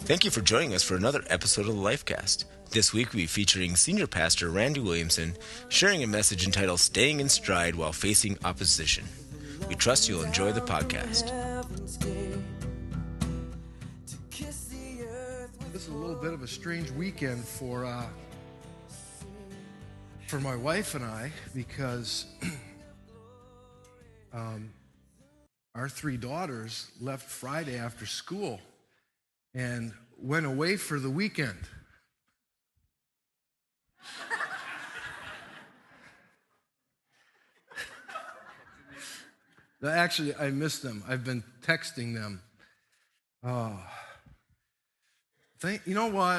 Thank you for joining us for another episode of the Lifecast. This week we'll be featuring Senior Pastor Randy Williamson sharing a message entitled Staying in Stride While Facing Opposition. We trust you'll enjoy the podcast. This is a little bit of a strange weekend for my wife and I because our three daughters left Friday after school and went away for the weekend. Actually, I missed them. I've been texting them. You know what?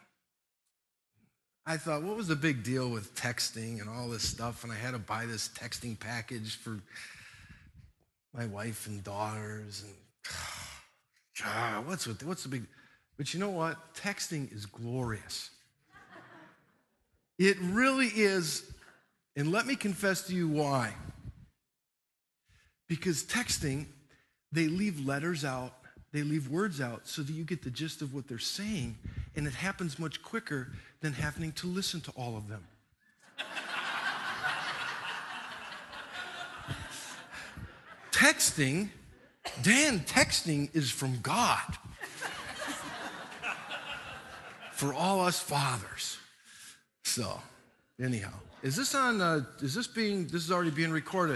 I thought, what was the big deal with texting and all this stuff? And I had to buy this texting package for my wife and daughters. And what's the big? But you know what? Texting is glorious. It really is. And let me confess to you why. Because texting, they leave letters out, they leave words out so that you get the gist of what they're saying, and it happens much quicker than having to listen to all of them. Texting is from God. For all us fathers. So, anyhow, is this already being recorded?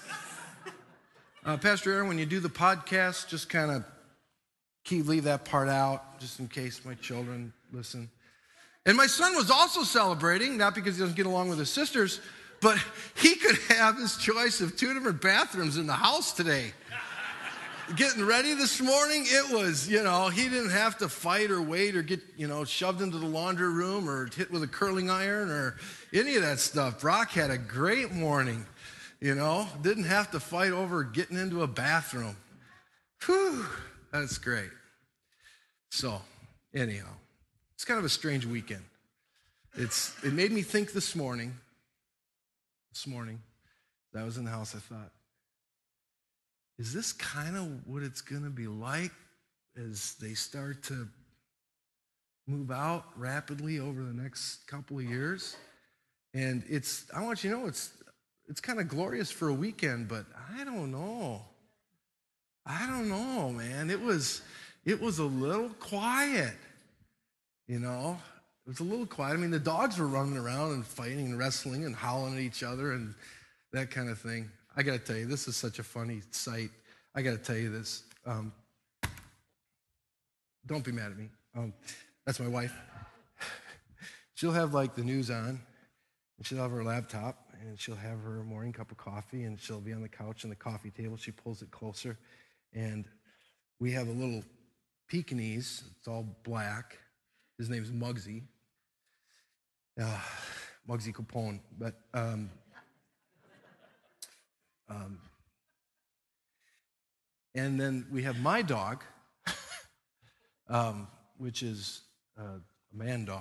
Pastor Aaron, when you do the podcast, just kind of leave that part out, just in case my children listen. And my son was also celebrating, not because he doesn't get along with his sisters, but he could have his choice of 2 different bathrooms in the house today. Getting ready this morning, it was, he didn't have to fight or wait or get, shoved into the laundry room or hit with a curling iron or any of that stuff. Brock had a great morning, didn't have to fight over getting into a bathroom. Whew, that's great. So, anyhow, it's kind of a strange weekend. It made me think this morning, as I was in the house, I thought, is this kind of what it's going to be like as they start to move out rapidly over the next couple of years? And I want you to know, it's kind of glorious for a weekend, but I don't know, man. It was a little quiet, It was a little quiet. I mean, the dogs were running around and fighting and wrestling and howling at each other and that kind of thing. I got to tell you, this is such a funny sight. I got to tell you this. Don't be mad at me. That's my wife. She'll have the news on, and she'll have her laptop, and she'll have her morning cup of coffee, and she'll be on the couch on the coffee table. She pulls it closer, and we have a little Pekingese. It's all black. His name's Muggsy. Muggsy Capone. But and then we have my dog, which is a man dog.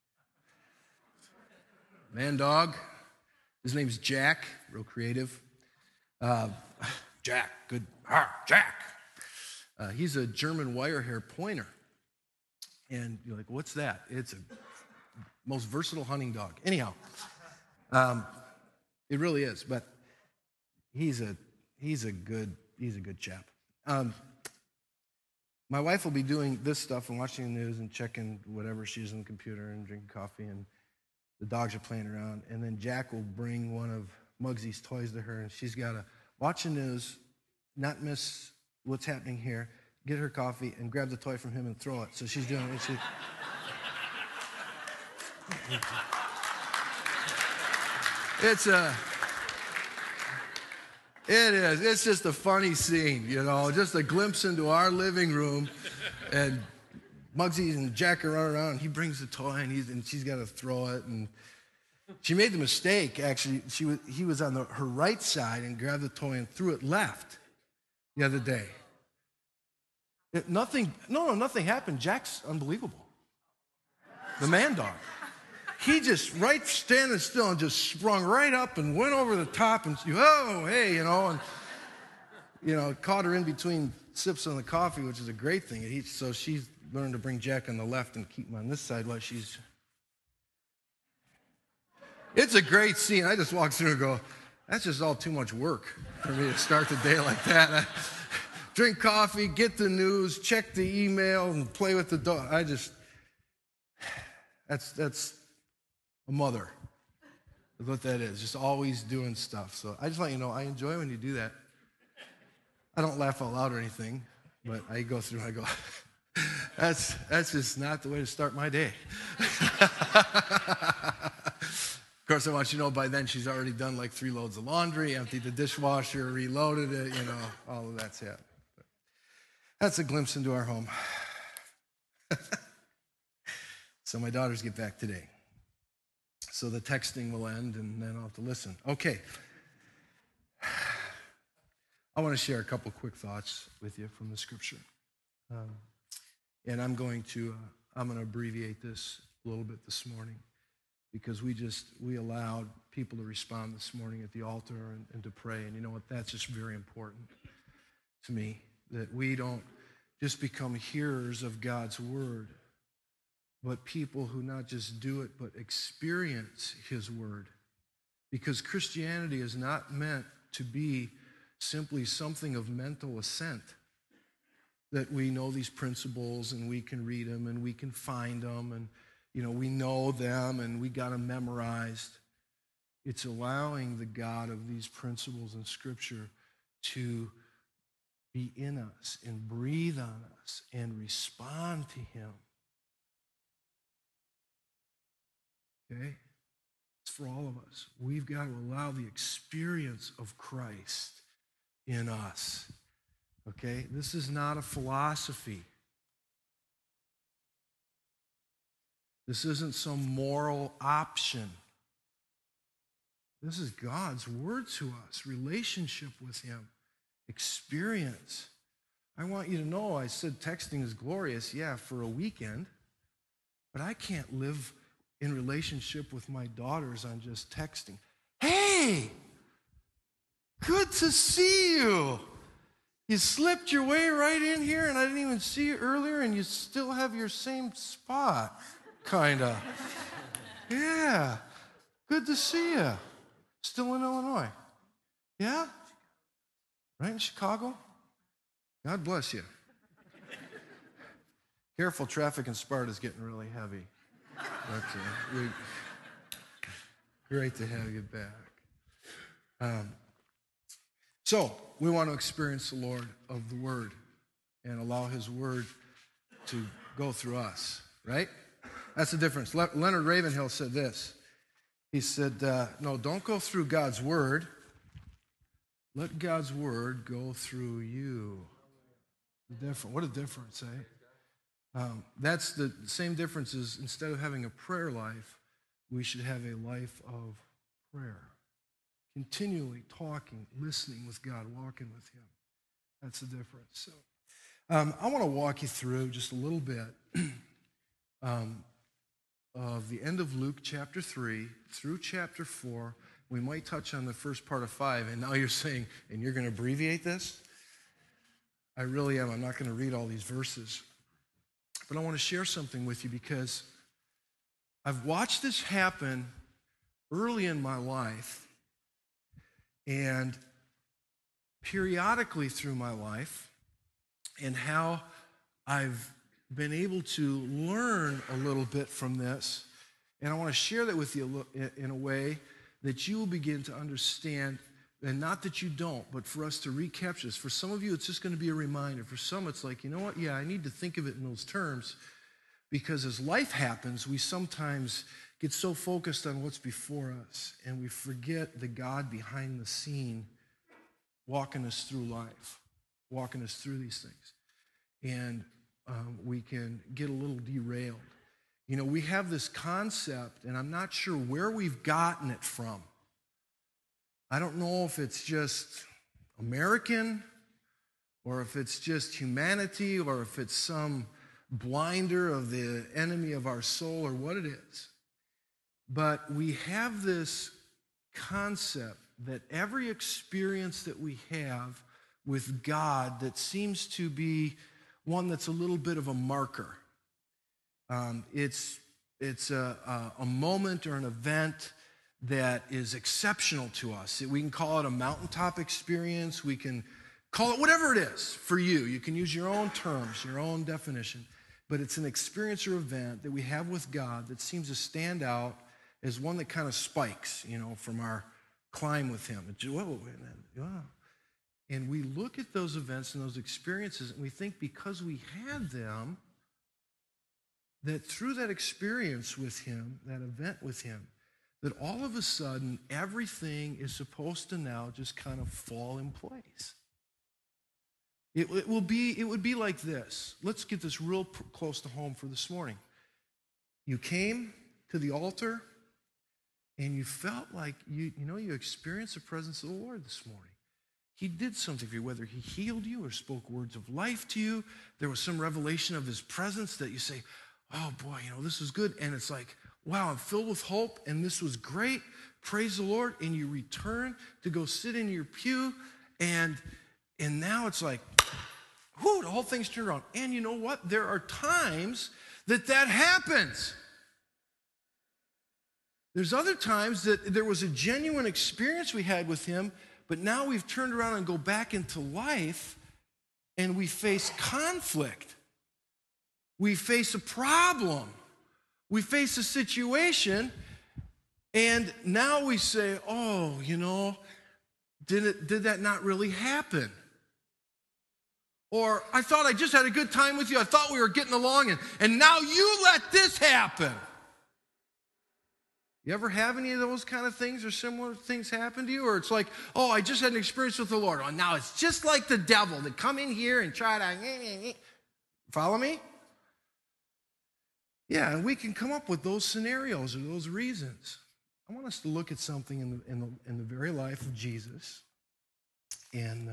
Man dog. His name's Jack, real creative. Jack, good. Jack. He's a German wire hair pointer. And you're like, what's that? It's a most versatile hunting dog. Anyhow, it really is. But he's a good chap. My wife will be doing this stuff and watching the news and checking whatever she's on the computer and drinking coffee, and the dogs are playing around. And then Jack will bring one of Muggsy's toys to her, and she's got to watch the news, not miss what's happening here, get her coffee, and grab the toy from him and throw it. So she's doing it. It is. It's just a funny scene, just a glimpse into our living room. And Muggsy and Jack are running around, and he brings the toy, and she's got to throw it. And she made the mistake, actually. He was on her right side and grabbed the toy and threw it left the other day. Nothing happened. Jack's unbelievable. The man dog. He just standing still and just sprung right up and went over the top and, oh, hey, and, caught her in between sips on the coffee, which is a great thing. So she's learn to bring Jack on the left and keep him on this side while she's... It's a great scene. I just walk through and go, that's just all too much work for me to start the day like that. Drink coffee, get the news, check the email, and play with the dog. That's a mother. That's what that is, just always doing stuff. So I just want you to know, I enjoy when you do that. I don't laugh out loud or anything, but I go through and I go, that's just not the way to start my day. Of course, I want you to know by then she's already done like 3 loads of laundry, emptied the dishwasher, reloaded it, all of that's it. That's a glimpse into our home. So my daughters get back today. So the texting will end, and then I'll have to listen. Okay. I want to share a couple quick thoughts with you from the scripture. And I'm going to abbreviate this a little bit this morning because we allowed people to respond this morning at the altar and to pray. And you know what? That's just very important to me, that we don't just become hearers of God's word, but people who not just do it, but experience his word. Because Christianity is not meant to be simply something of mental assent, that we know these principles and we can read them and we can find them and, we know them and we got them memorized. It's allowing the God of these principles in Scripture to be in us and breathe on us and respond to him. Okay? It's for all of us. We've got to allow the experience of Christ in us. Okay? This is not a philosophy. This isn't some moral option. This is God's word to us, relationship with him, experience. I want you to know, I said texting is glorious, for a weekend, but I can't live in relationship with my daughters on just texting. Hey, good to see you. You slipped your way right in here, and I didn't even see you earlier, and you still have your same spot, kind of. Yeah, good to see you. Still in Illinois. Yeah? Right in Chicago? God bless you. Careful, traffic in Sparta is getting really heavy. But great to have you back. So we want to experience the Lord of the Word and allow his Word to go through us, right? That's the difference. Leonard Ravenhill said this. He said, no, don't go through God's Word. Let God's Word go through you. What a difference, eh? That's the same difference as instead of having a prayer life, we should have a life of prayer. Continually talking, listening with God, walking with him. That's the difference. So I want to walk you through just a little bit of the end of Luke chapter 3 through chapter 4. We might touch on the first part of 5, and now you're saying, and you're going to abbreviate this? I really am. I'm not going to read all these verses. But I want to share something with you because I've watched this happen early in my life and periodically through my life, and how I've been able to learn a little bit from this. And I want to share that with you in a way that you will begin to understand, and not that you don't, but for us to recapture this. For some of you, it's just going to be a reminder. For some, it's like, you know what? Yeah, I need to think of it in those terms, because as life happens, we sometimes get so focused on what's before us, and we forget the God behind the scene walking us through life, walking us through these things. And we can get a little derailed. You know, we have this concept, and I'm not sure where we've gotten it from. I don't know if it's just American, or if it's just humanity, or if it's some blinder of the enemy of our soul, or what it is. But we have this concept that every experience that we have with God that seems to be one that's a little bit of a marker. It's a moment or an event that is exceptional to us. We can call it a mountaintop experience. We can call it whatever it is for you. You can use your own terms, your own definition. But it's an experience or event that we have with God that seems to stand out as one that kind of spikes, from our climb with him. And we look at those events and those experiences, and we think because we had them, that through that experience with him, that event with him, that all of a sudden everything is supposed to now just kind of fall in place. It would be like this. Let's get this real close to home for this morning. You came to the altar and you felt like you experienced the presence of the Lord this morning. He did something for you, whether he healed you or spoke words of life to you. There was some revelation of his presence that you say, oh boy, this is good. And it's like, wow, I'm filled with hope and this was great. Praise the Lord. And you return to go sit in your pew and now it's like, whoo, the whole thing's turned around. And you know what? There are times that happens. There's other times that there was a genuine experience we had with him, but now we've turned around and go back into life and we face conflict. We face a problem. We face a situation, and now we say, oh, did that not really happen? Or I thought I just had a good time with you. I thought we were getting along, and now you let this happen. You ever have any of those kind of things or similar things happen to you? Or it's like, oh, I just had an experience with the Lord. Oh, now it's just like the devil to come in here and try to, follow me? Yeah, and we can come up with those scenarios or those reasons. I want us to look at something in the very life of Jesus. And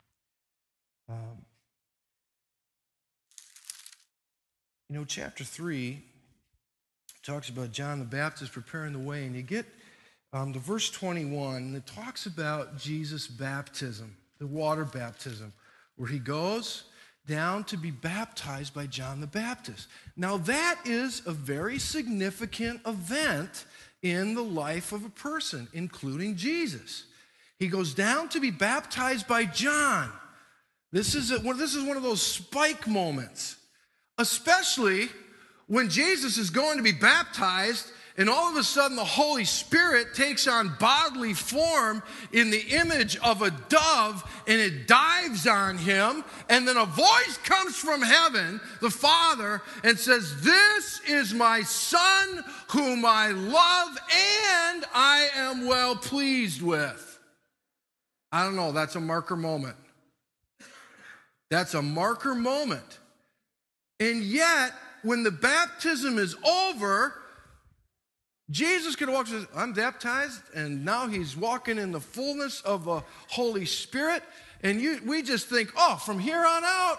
chapter 3 talks about John the Baptist preparing the way, and you get to verse 21, and it talks about Jesus' baptism, the water baptism, where he goes down to be baptized by John the Baptist. Now that is a very significant event in the life of a person, including Jesus. He goes down to be baptized by John. This is one of those spike moments, especially when Jesus is going to be baptized and all of a sudden the Holy Spirit takes on bodily form in the image of a dove and it dives on him, and then a voice comes from heaven, the Father, and says, "This is my Son whom I love and I am well pleased with." I don't know, that's a marker moment. That's a marker moment. And yet, when the baptism is over, Jesus could walk and say, I'm baptized, and now he's walking in the fullness of the Holy Spirit. And we just think, oh, from here on out,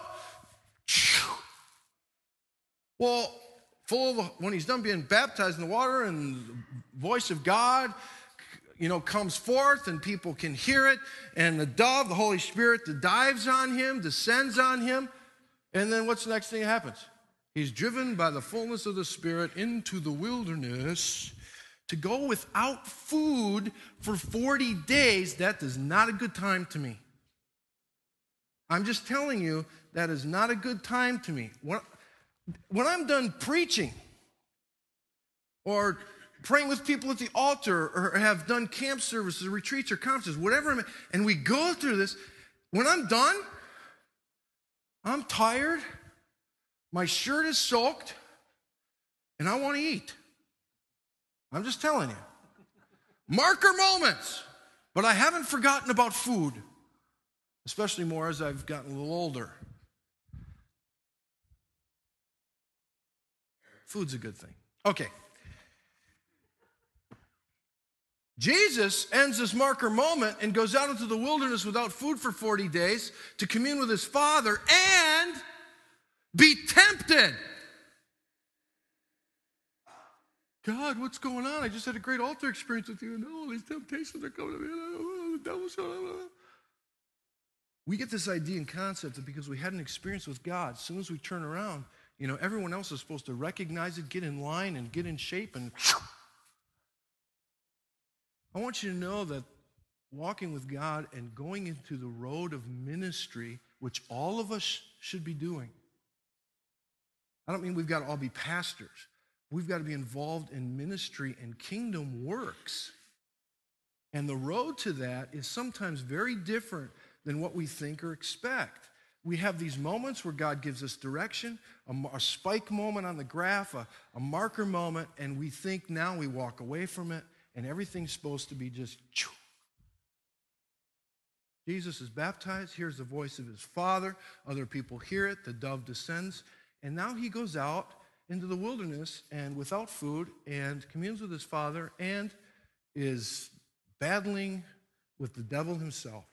well, when he's done being baptized in the water and the voice of God, comes forth and people can hear it, and the dove, the Holy Spirit, dives on him, descends on him, and then what's the next thing that happens? He's driven by the fullness of the Spirit into the wilderness to go without food for 40 days. That is not a good time to me. I'm just telling you, that is not a good time to me. When I'm done preaching or praying with people at the altar or have done camp services, retreats, or conferences, whatever, and we go through this, when I'm done, I'm tired, my shirt is soaked, and I want to eat. I'm just telling you. Marker moments. But I haven't forgotten about food, especially more as I've gotten a little older. Food's a good thing. Okay. Jesus ends this marker moment and goes out into the wilderness without food for 40 days to commune with his Father and be tempted. God, what's going on? I just had a great altar experience with you, and all these temptations are coming to me. The devil's going on. We get this idea and concept that because we had an experience with God, as soon as we turn around, everyone else is supposed to recognize it, get in line, and get in shape. And I want you to know that walking with God and going into the road of ministry, which all of us should be doing. I don't mean we've got to all be pastors. We've got to be involved in ministry and kingdom works. And the road to that is sometimes very different than what we think or expect. We have these moments where God gives us direction, a spike moment on the graph, a marker moment, and we think now we walk away from it, and everything's supposed to be just choo. Jesus is baptized, hears the voice of his Father, other people hear it, the dove descends, and now he goes out into the wilderness and without food and communes with his Father and is battling with the devil himself.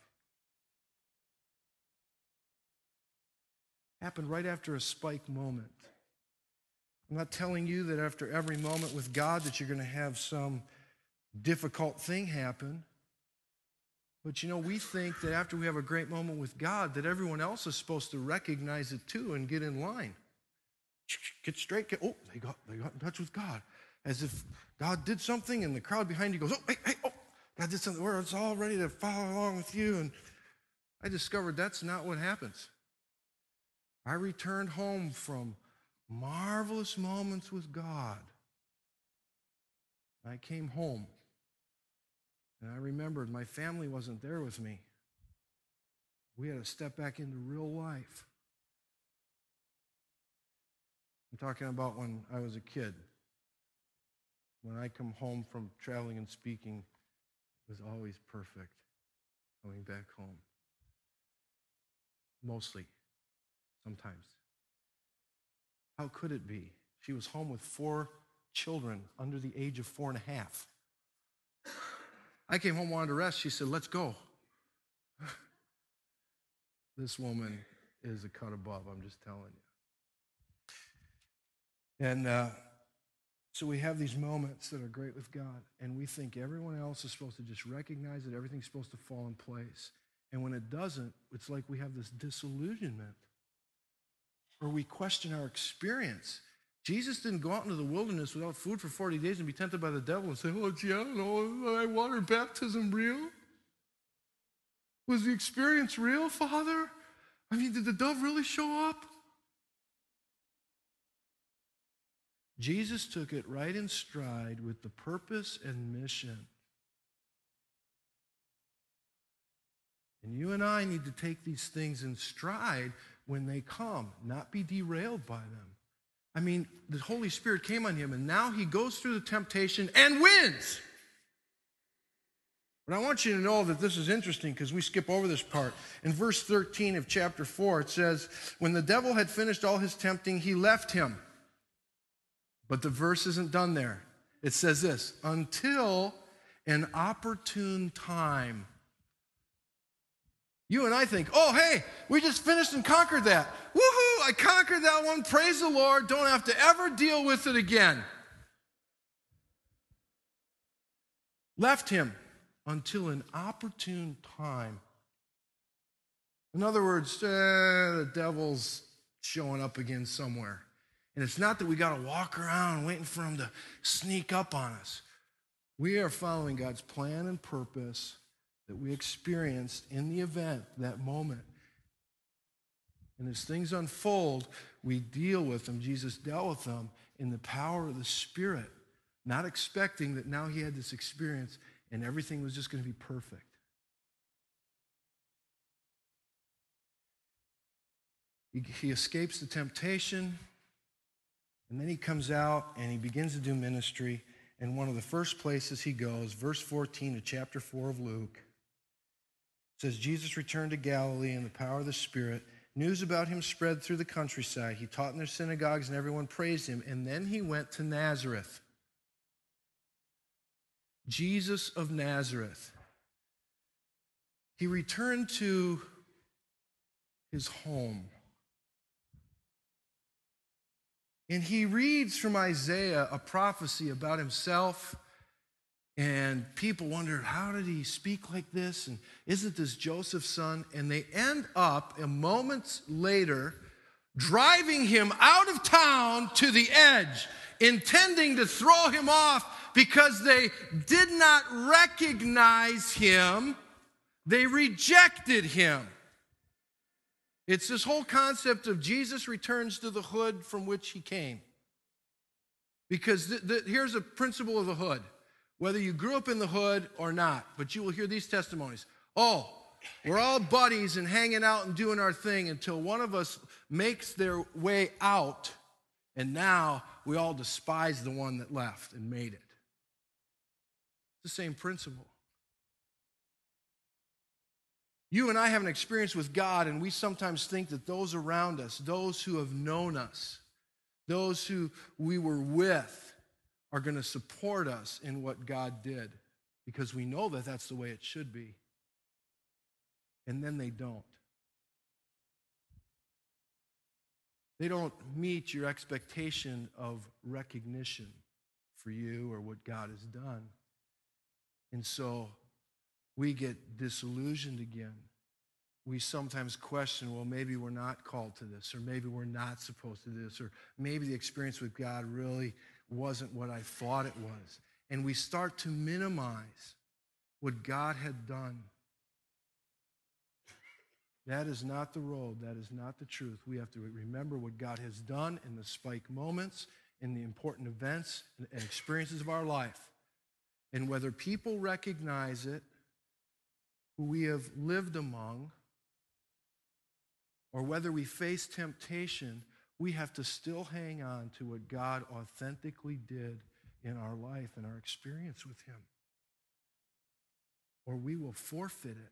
Happened right after a spike moment. I'm not telling you that after every moment with God that you're going to have some difficult thing happen. But we think that after we have a great moment with God, that everyone else is supposed to recognize it too and get in line. Get straight. They got in touch with God. As if God did something and the crowd behind you goes, God did something. It's all ready to follow along with you. And I discovered that's not what happens. I returned home from marvelous moments with God. I came home, and I remembered my family wasn't there with me. We had to step back into real life. I'm talking about when I was a kid. When I come home from traveling and speaking, it was always perfect coming back home. Mostly. Sometimes. How could it be? She was home with 4 children under the age of 4.5. I came home, wanted to rest. She said, let's go. This woman is a cut above, I'm just telling you. And so we have these moments that are great with God, and we think everyone else is supposed to just recognize that everything's supposed to fall in place. And when it doesn't, it's like we have this disillusionment. Or we question our experience. Jesus didn't go out into the wilderness without food for 40 days and be tempted by the devil and say, I don't know, water baptism real? Was the experience real, Father? I mean, did the dove really show up? Jesus took it right in stride with the purpose and mission. And you and I need to take these things in stride when they come, not be derailed by them. I mean, the Holy Spirit came on him, and now he goes through the temptation and wins. But I want you to know that this is interesting because we skip over this part. In verse 13 of chapter 4, it says, when the devil had finished all his tempting, he left him. But the verse isn't done there. It says this, until an opportune time. You and I think, hey, we just finished and conquered that. Woohoo, I conquered that one. Praise the Lord. Don't have to ever deal with it again. Left him until an opportune time. In other words, the devil's showing up again somewhere. And it's not that we got to walk around waiting for him to sneak up on us. We are following God's plan and purpose that we experienced in the event, that moment. And as things unfold, we deal with them. Jesus dealt with them in the power of the Spirit, not expecting that now he had this experience and everything was just going to be perfect. He escapes the temptation, and then he comes out and he begins to do ministry. And one of the first places he goes, verse 14 of chapter 4 of Luke, says, Jesus returned to Galilee in the power of the Spirit. News about him spread through the countryside. He taught in their synagogues and everyone praised him. And then he went to Nazareth. Jesus of Nazareth. He returned to his home. And he reads from Isaiah a prophecy about himself. And people wondered, how did he speak like this? And isn't this Joseph's son? And they end up, a moment later, driving him out of town to the edge, intending to throw him off because they did not recognize him. They rejected him. It's this whole concept of Jesus returns to the hood from which he came. Because here's a principle of the hood. Whether you grew up in the hood or not, but you will hear these testimonies. Oh, we're all buddies and hanging out and doing our thing until one of us makes their way out, and now we all despise the one that left and made it. It's the same principle. You and I have an experience with God, and we sometimes think that those around us, those who have known us, those who we were with, are going to support us in what God did, because we know that that's the way it should be. And then they don't. They don't meet your expectation of recognition for you or what God has done. And so we get disillusioned again. We sometimes question, well, maybe we're not called to this, or maybe we're not supposed to do this, or maybe the experience with God really wasn't what I thought it was. And we start to minimize what God had done. That is not the road. That is not the truth. We have to remember what God has done in the spike moments, in the important events and experiences of our life. And whether people recognize it, who we have lived among, or whether we face temptation, we have to still hang on to what God authentically did in our life and our experience with him. Or we will forfeit it.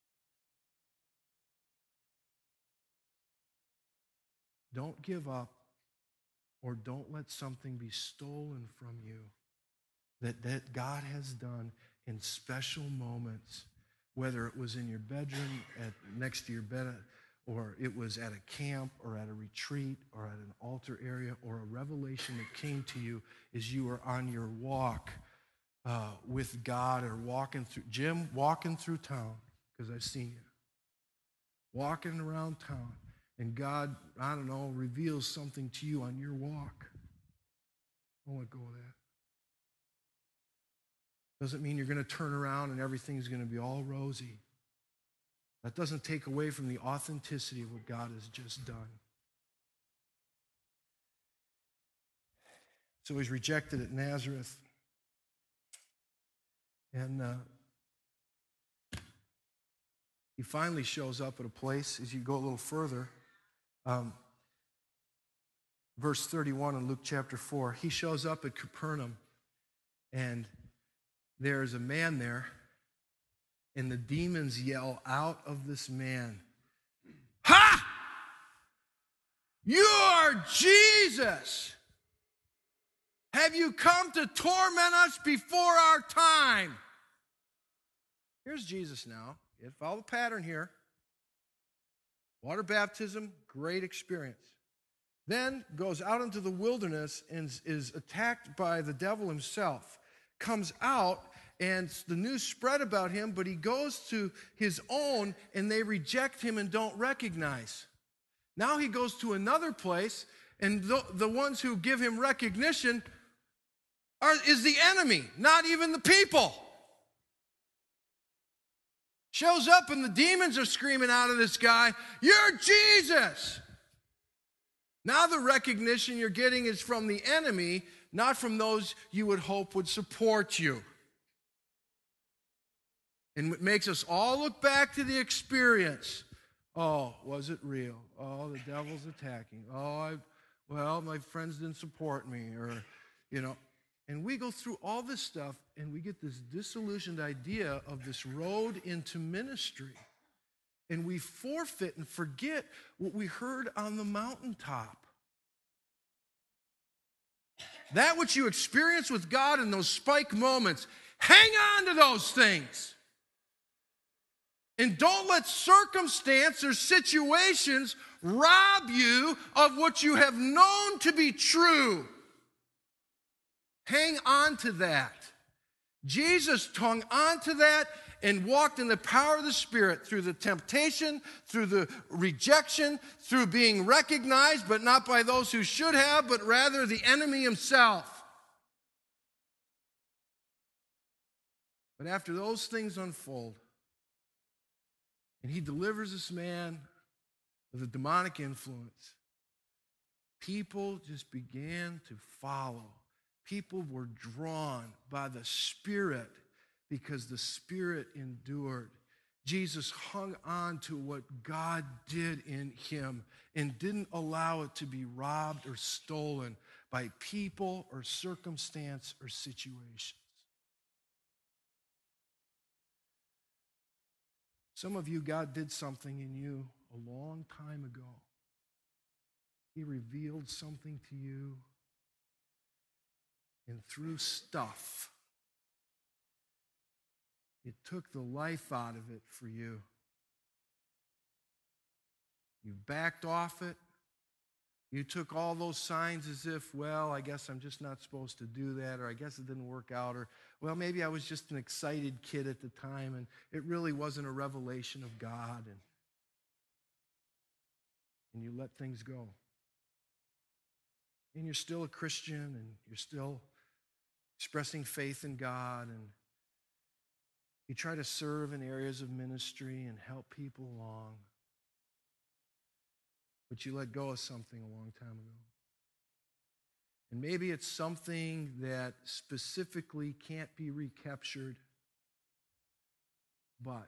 Don't give up, or don't let something be stolen from you that God has done in special moments, whether it was in your bedroom, next to your bed, or it was at a camp, or at a retreat, or at an altar area, or a revelation that came to you as you were on your walk with God, or walking through town, because I've seen you. Walking around town, and God, I don't know, reveals something to you on your walk. Don't let go of that. Doesn't mean you're going to turn around and everything's going to be all rosy. That doesn't take away from the authenticity of what God has just done. So he's rejected at Nazareth. And he finally shows up at a place, as you go a little further, verse 31 in Luke chapter 4. He shows up at Capernaum, and there's a man there, and the demons yell out of this man, "Ha! You are Jesus! Have you come to torment us before our time?" Here's Jesus now. You follow the pattern here. Water baptism, great experience. Then goes out into the wilderness and is attacked by the devil himself. Comes out, and the news spread about him, but he goes to his own, and they reject him and don't recognize. Now he goes to another place, and the ones who give him recognition is the enemy, not even the people. Shows up, and the demons are screaming out of this guy, "You're Jesus!" Now the recognition you're getting is from the enemy, not from those you would hope would support you. And it makes us all look back to the experience. Oh, was it real? Oh, the devil's attacking. Oh, my friends didn't support me, or, And we go through all this stuff, and we get this disillusioned idea of this road into ministry. And we forfeit and forget what we heard on the mountaintop. That which you experience with God in those spike moments, hang on to those things. And don't let circumstance or situations rob you of what you have known to be true. Hang on to that. Jesus hung on to that and walked in the power of the Spirit through the temptation, through the rejection, through being recognized, but not by those who should have, but rather the enemy himself. But after those things unfold, and he delivers this man of a demonic influence, people just began to follow. People were drawn by the Spirit because the Spirit endured. Jesus hung on to what God did in him and didn't allow it to be robbed or stolen by people or circumstance or situations. Some of you, God did something in you a long time ago. He revealed something to you. And through stuff, it took the life out of it for you. You backed off it. You took all those signs as if, well, I guess I'm just not supposed to do that, or I guess it didn't work out, or, well, maybe I was just an excited kid at the time, and it really wasn't a revelation of God. And you let things go. And you're still a Christian, and you're still expressing faith in God, and you try to serve in areas of ministry and help people along. But you let go of something a long time ago. And maybe it's something that specifically can't be recaptured, but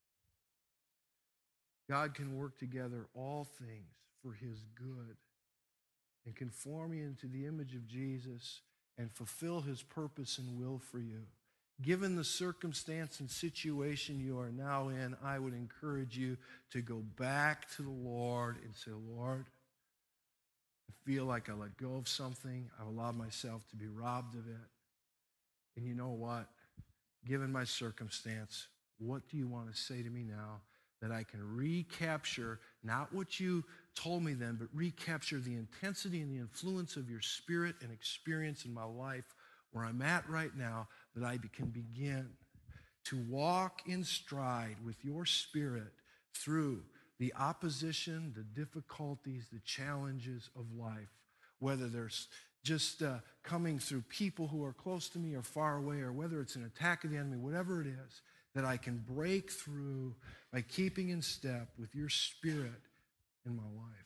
God can work together all things for his good and conform you into the image of Jesus and fulfill his purpose and will for you. Given the circumstance and situation you are now in, I would encourage you to go back to the Lord and say, Lord, I feel like I let go of something. I've allowed myself to be robbed of it. And you know what? Given my circumstance, what do you want to say to me now that I can recapture, not what you told me then, but recapture the intensity and the influence of your Spirit and experience in my life where I'm at right now, that I can begin to walk in stride with your Spirit through the opposition, the difficulties, the challenges of life, whether there's just coming through people who are close to me or far away, or whether it's an attack of the enemy, whatever it is, that I can break through by keeping in step with your Spirit in my life.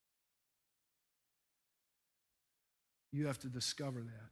You have to discover that.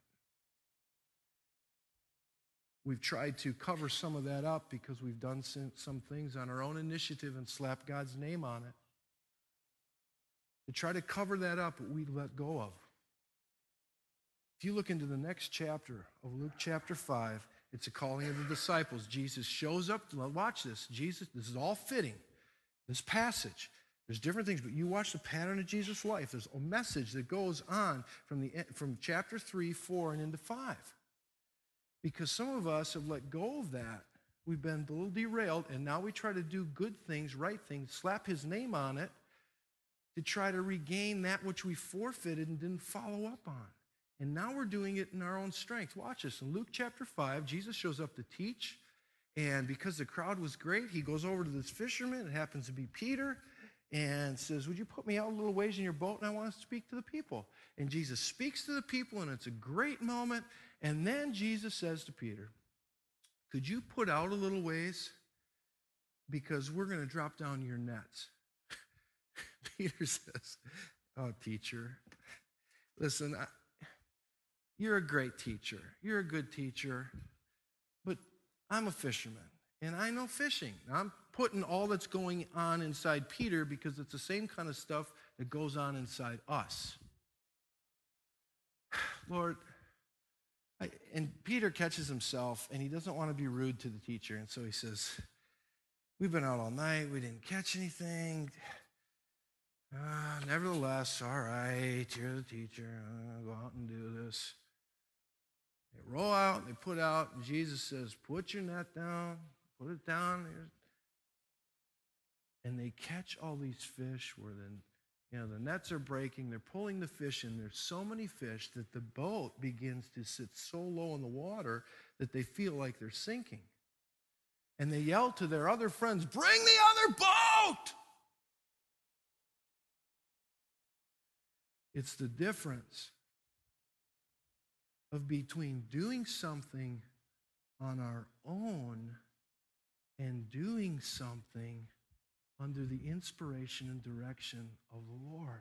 We've tried to cover some of that up because we've done some things on our own initiative and slapped God's name on it. To try to cover that up, what we let go of. If you look into the next chapter of Luke chapter 5, it's a calling of the disciples. Jesus shows up. Watch this. This is all fitting. This passage. There's different things, but you watch the pattern of Jesus' life. There's a message that goes on from chapter 3, 4, and into 5. Because some of us have let go of that. We've been a little derailed, and now we try to do good things, right things, slap his name on it to try to regain that which we forfeited and didn't follow up on. And now we're doing it in our own strength. Watch this. In Luke chapter 5, Jesus shows up to teach, and because the crowd was great, he goes over to this fisherman. It happens to be Peter, and says, would you put me out a little ways in your boat, and I want to speak to the people. And Jesus speaks to the people, and it's a great moment. And then Jesus says to Peter, could you put out a little ways? Because we're going to drop down your nets. Peter says, oh, teacher, listen, you're a great teacher. You're a good teacher, but I'm a fisherman, and I know fishing. I'm putting all that's going on inside Peter because it's the same kind of stuff that goes on inside us. Lord, and Peter catches himself, and he doesn't want to be rude to the teacher, and so he says, we've been out all night. We didn't catch anything. Nevertheless, all right, you're the teacher. Go out and do this. They roll out, and they put out, and Jesus says, put your net down, put it down. And they catch all these fish where the nets are breaking, they're pulling the fish in. There's so many fish that the boat begins to sit so low in the water that they feel like they're sinking. And they yell to their other friends, "Bring the other boat!" It's the difference of between doing something on our own and doing something under the inspiration and direction of the Lord.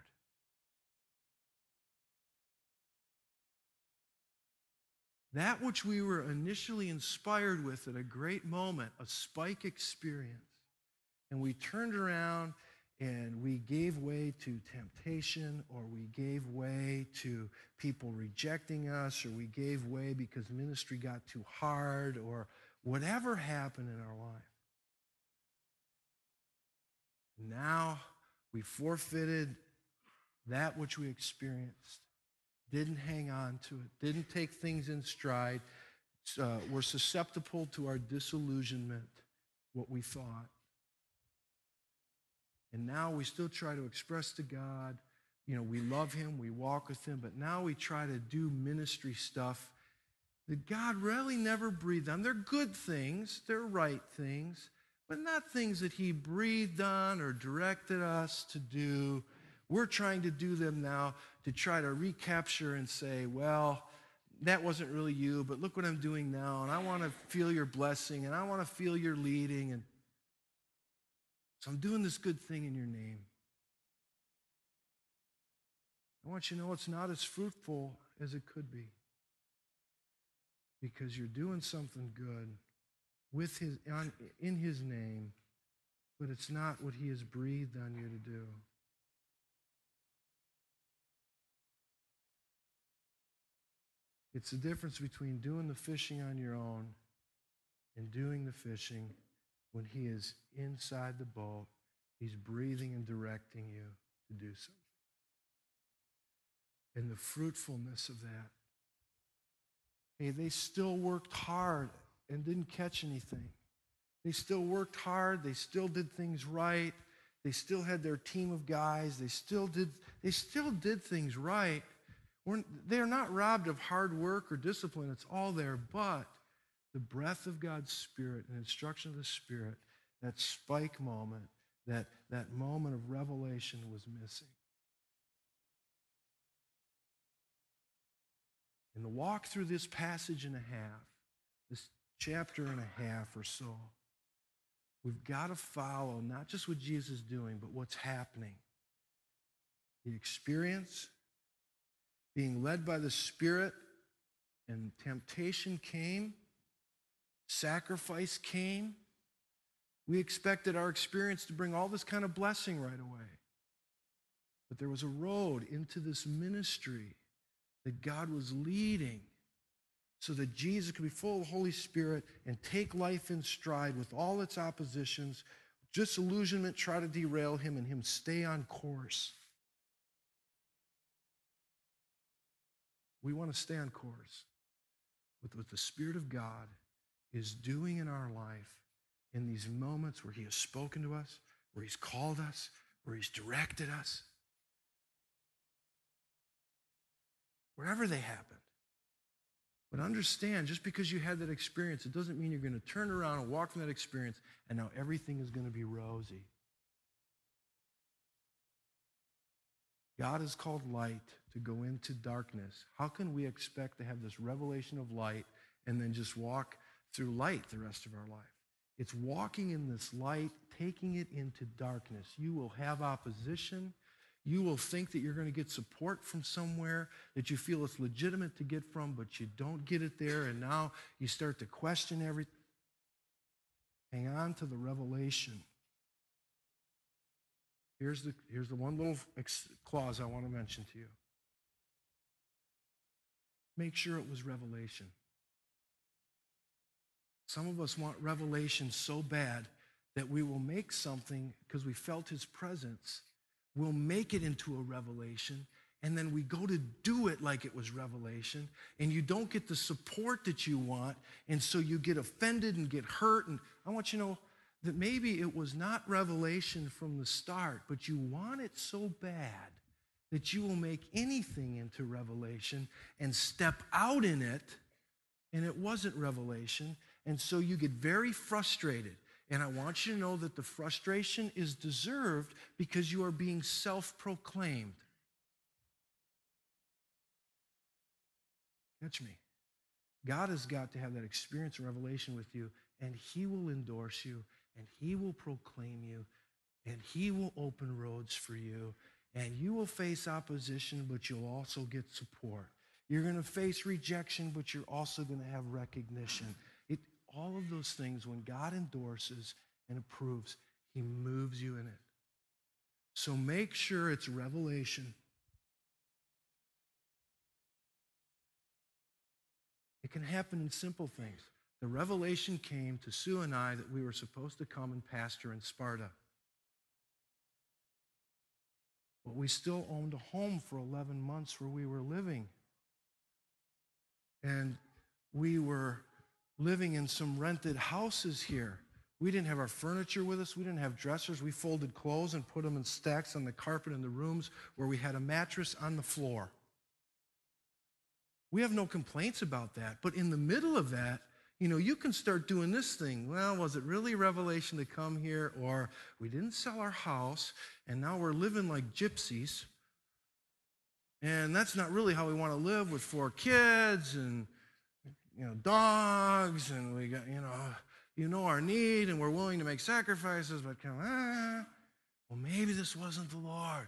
That which we were initially inspired with at a great moment, a spike experience, and we turned around and we gave way to temptation, or we gave way to people rejecting us, or we gave way because ministry got too hard, or whatever happened in our life. Now we forfeited that which we experienced, didn't hang on to it, didn't take things in stride, were susceptible to our disillusionment, what we thought. And now we still try to express to God, we love him, we walk with him, but now we try to do ministry stuff that God really never breathed on. They're good things, they're right things, but not things that he breathed on or directed us to do. We're trying to do them now to try to recapture and say, well, that wasn't really you, but look what I'm doing now, and I want to feel your blessing, and I want to feel your leading, and so I'm doing this good thing in your name. I want you to know it's not as fruitful as it could be, because you're doing something good in his name, but it's not what he has breathed on you to do. It's the difference between doing the fishing on your own and doing the fishing when he is inside the boat. He's breathing and directing you to do something. And the fruitfulness of that. Hey, they still worked hard and didn't catch anything. They still worked hard. They still did things right. They still had their team of guys. They still did things right. They're not robbed of hard work or discipline. It's all there. But the breath of God's Spirit and instruction of the Spirit, that spike moment, that moment of revelation was missing. And the walk through this passage and a half, this chapter and a half or so, we've got to follow not just what Jesus is doing, but what's happening. The experience, being led by the Spirit, and temptation came, sacrifice came. We expected our experience to bring all this kind of blessing right away. But there was a road into this ministry that God was leading so that Jesus could be full of the Holy Spirit and take life in stride with all its oppositions. Disillusionment try to derail him, and him stay on course. We want to stay on course with what the Spirit of God is doing in our life in these moments where he has spoken to us, where he's called us, where he's directed us. Wherever they happened. But understand, just because you had that experience, it doesn't mean you're going to turn around and walk from that experience and now everything is going to be rosy. God has called light to go into darkness. How can we expect to have this revelation of light and then just walk through light the rest of our life? It's walking in this light, taking it into darkness. You will have opposition. You will think that you're going to get support from somewhere that you feel it's legitimate to get from, but you don't get it there, and now you start to question everything. Hang on to the revelation. Here's the one little clause I want to mention to you. Make sure it was revelation. Some of us want revelation so bad that we will make something, because we felt his presence, we'll make it into a revelation, and then we go to do it like it was revelation, and you don't get the support that you want, and so you get offended and get hurt. And I want you to know that maybe it was not revelation from the start, but you want it so bad that you will make anything into revelation and step out in it and it wasn't revelation, and so you get very frustrated. And I want you to know that the frustration is deserved because you are being self-proclaimed. Catch me. God has got to have that experience and revelation with you, and he will endorse you, and he will proclaim you, and he will open roads for you, and you will face opposition, but you'll also get support. You're going to face rejection, but you're also going to have recognition. All of those things, when God endorses and approves, he moves you in it. So make sure it's revelation. It can happen in simple things. The revelation came to Sue and I that we were supposed to come and pastor in Sparta. But we still owned a home for 11 months where we were living. And we were living in some rented houses here. We didn't have our furniture with us. We didn't have dressers. We folded clothes and put them in stacks on the carpet in the rooms where we had a mattress on the floor. We have no complaints about that. But in the middle of that, you can start doing this thing. Well, was it really revelation to come here? Or we didn't sell our house, and now we're living like gypsies. And that's not really how we want to live with 4 kids and dogs, and we got, our need, and we're willing to make sacrifices, but well, maybe this wasn't the Lord.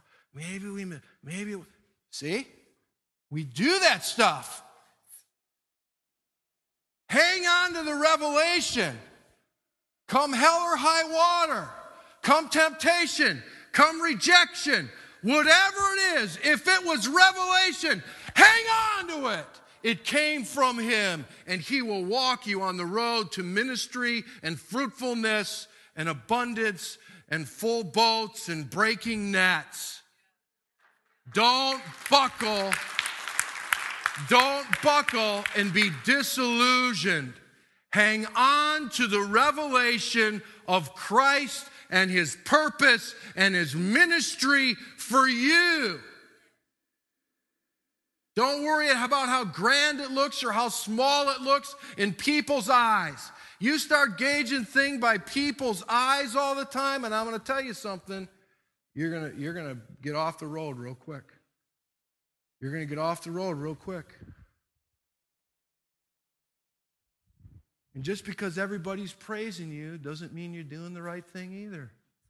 See? We do that stuff. Hang on to the revelation. Come hell or high water. Come temptation. Come rejection. Whatever it is, if it was revelation, hang on to it. It came from him, and he will walk you on the road to ministry and fruitfulness and abundance and full boats and breaking nets. Don't buckle and be disillusioned. Hang on to the revelation of Christ and his purpose and his ministry for you. Don't worry about how grand it looks or how small it looks in people's eyes. You start gauging things by people's eyes all the time, and I'm going to tell you something. You're going to get off the road real quick. You're going to get off the road real quick. And just because everybody's praising you doesn't mean you're doing the right thing either.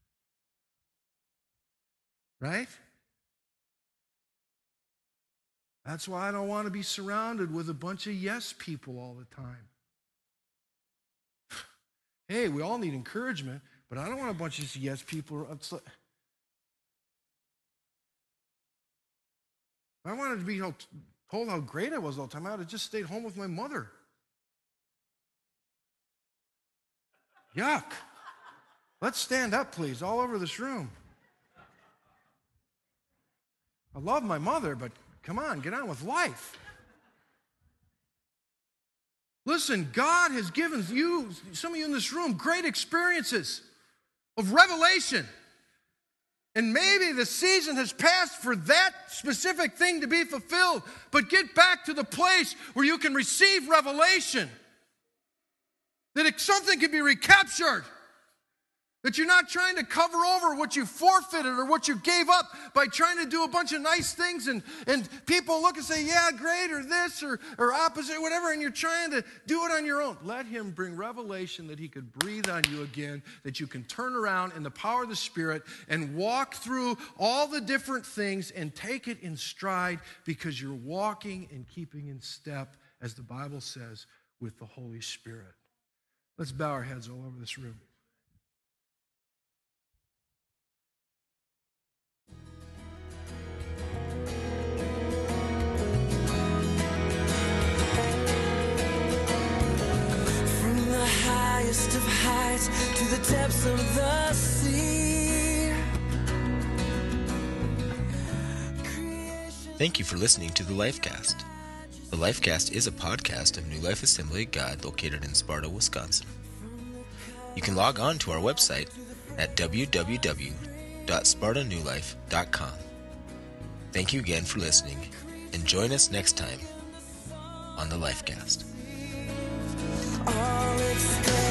Right? That's why I don't want to be surrounded with a bunch of yes people all the time. Hey, we all need encouragement, but I don't want a bunch of yes people. If I wanted to be told how great I was all the time, I would have just stayed home with my mother. Yuck. Let's stand up, please, all over this room. I love my mother, but come on, get on with life. Listen, God has given you, some of you in this room, great experiences of revelation. And maybe the season has passed for that specific thing to be fulfilled, but get back to the place where you can receive revelation. That something can be recaptured. That you're not trying to cover over what you forfeited or what you gave up by trying to do a bunch of nice things and people look and say, yeah, great, or this, or opposite, whatever, and you're trying to do it on your own. Let him bring revelation that he could breathe on you again, that you can turn around in the power of the Spirit and walk through all the different things and take it in stride because you're walking and keeping in step, as the Bible says, with the Holy Spirit. Let's bow our heads all over this room. Of heights to the depths of the sea. Thank you for listening to the Lifecast. The Lifecast is a podcast of New Life Assembly of God located in Sparta, Wisconsin. You can log on to our website at www.spartanewlife.com. Thank you again for listening, and join us next time on the Lifecast. all its strength.